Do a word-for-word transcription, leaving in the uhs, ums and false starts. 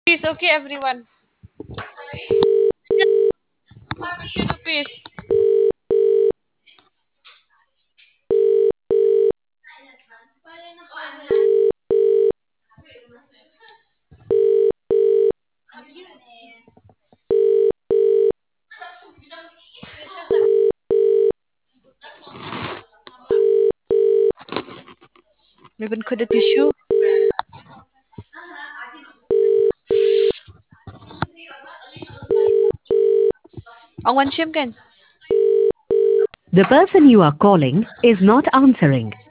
Rupees, okay, everyone. fifty rupees. Ribbon could the tissue. Ang one shim can. The person you are calling is not answering.